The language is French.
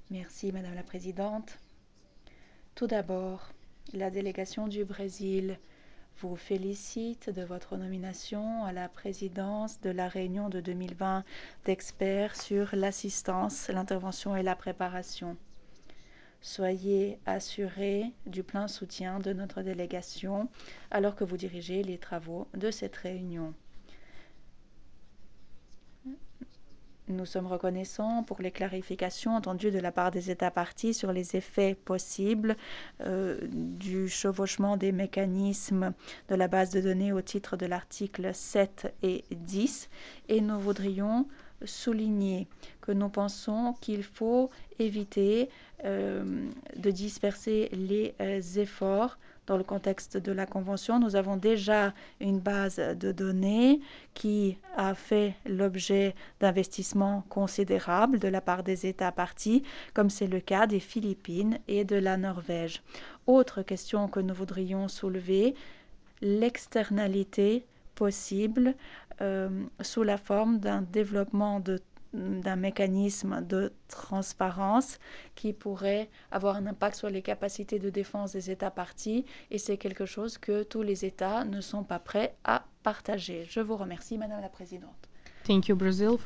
Merci, Madame la Présidente. Tout d'abord, la délégation du Brésil vous félicite de votre nomination à la présidence de la réunion de 2020 d'experts sur l'assistance, l'intervention et la préparation. Soyez assurés du plein soutien de notre délégation alors que vous dirigez les travaux de cette réunion. Nous sommes reconnaissants pour les clarifications entendues de la part des États parties sur les effets possibles du chevauchement des mécanismes de la base de données au titre de l'article 7 et 10. Et nous voudrions souligner que nous pensons qu'il faut éviter de disperser les efforts dans le contexte de la Convention. Nous avons déjà une base de données qui a fait l'objet d'investissements considérables de la part des États parties, comme c'est le cas des Philippines et de la Norvège. Autre question que nous voudrions soulever, l'externalité possible sous la forme d'un développement d'un mécanisme de transparence qui pourrait avoir un impact sur les capacités de défense des États parties et c'est quelque chose que tous les États ne sont pas prêts à partager. Je vous remercie, Madame la Présidente. Thank you, Brazil.